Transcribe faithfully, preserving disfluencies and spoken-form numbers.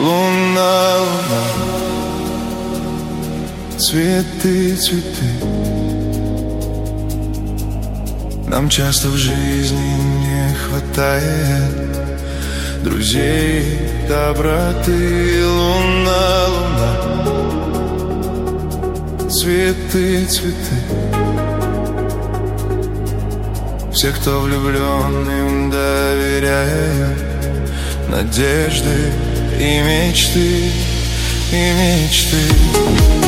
Луна, луна, цветы, цветы. Нам часто в жизни не хватает друзей, доброты. Луна, луна, цветы, цветы. Все, кто влюблен, им доверяют надежды и мечты, и мечты.